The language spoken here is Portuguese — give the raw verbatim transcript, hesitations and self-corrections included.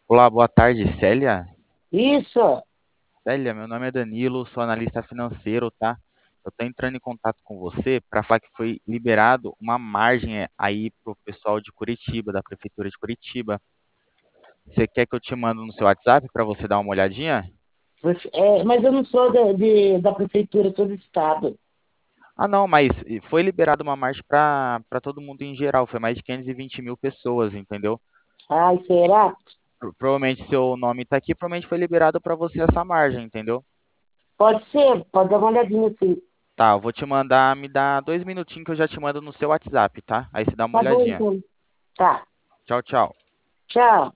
Olá, boa tarde, Célia. Isso. Célia, meu nome é Danilo, sou analista financeiro, tá? Eu tô entrando em contato com você para falar que foi liberado uma margem eh, aí pro pessoal de Curitiba, da prefeitura de Curitiba. Você quer que eu te mando no seu WhatsApp para você dar uma olhadinha? Você- é, mas eu não sou da, de- da prefeitura, sou do estado. Ah, não, mas eh, foi liberada uma margem para para todo mundo em geral, foi mais de quinhentas e vinte mil pessoas, entendeu? Ai, será? Pro- Provavelmente seu nome tá aqui, provavelmente foi liberado para você essa margem, entendeu? Pode ser, pode dar uma olhadinha assim. Tá, eu vou te mandar, me dá dois minutinhos que eu já te mando no seu WhatsApp, tá? Aí você dá uma Tá bom, olhadinha. então. Tá. Tchau, tchau. Tchau.